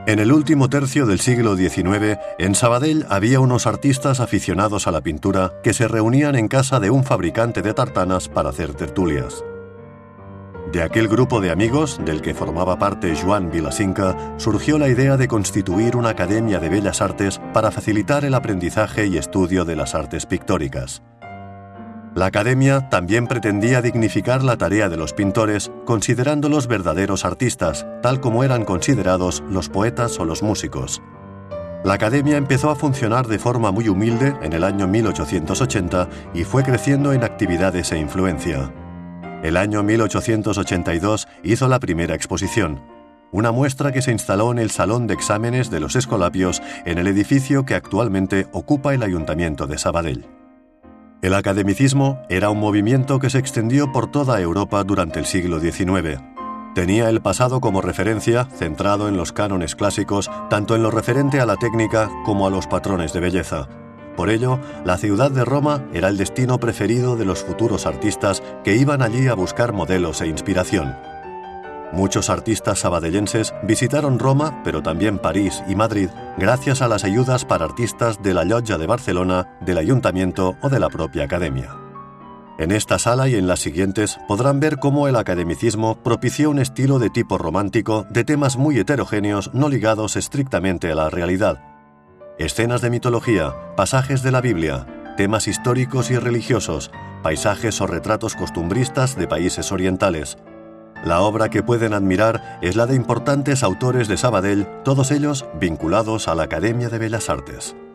En el último tercio del siglo XIX, en Sabadell había unos artistas aficionados a la pintura que se reunían en casa de un fabricante de tartanas para hacer tertulias. De aquel grupo de amigos, del que formaba parte Joan Vilasinca, surgió la idea de constituir una academia de bellas artes para facilitar el aprendizaje y estudio de las artes pictóricas. La academia también pretendía dignificar la tarea de los pintores, considerándolos verdaderos artistas, tal como eran considerados los poetas o los músicos. La academia empezó a funcionar de forma muy humilde en el año 1880 y fue creciendo en actividades e influencia. El año 1882 hizo la primera exposición, una muestra que se instaló en el Salón de Exámenes de los Escolapios en el edificio que actualmente ocupa el Ayuntamiento de Sabadell. El academicismo era un movimiento que se extendió por toda Europa durante el siglo XIX. Tenía el pasado como referencia, centrado en los cánones clásicos, tanto en lo referente a la técnica como a los patrones de belleza. Por ello, la ciudad de Roma era el destino preferido de los futuros artistas que iban allí a buscar modelos e inspiración. Muchos artistas sabadellenses visitaron Roma, pero también París y Madrid, gracias a las ayudas para artistas de la Llotja de Barcelona, del Ayuntamiento o de la propia Academia. En esta sala y en las siguientes podrán ver cómo el academicismo propició un estilo de tipo romántico de temas muy heterogéneos no ligados estrictamente a la realidad. Escenas de mitología, pasajes de la Biblia, temas históricos y religiosos, paisajes o retratos costumbristas de países orientales. La obra que pueden admirar es la de importantes autores de Sabadell, todos ellos vinculados a la Academia de Bellas Artes.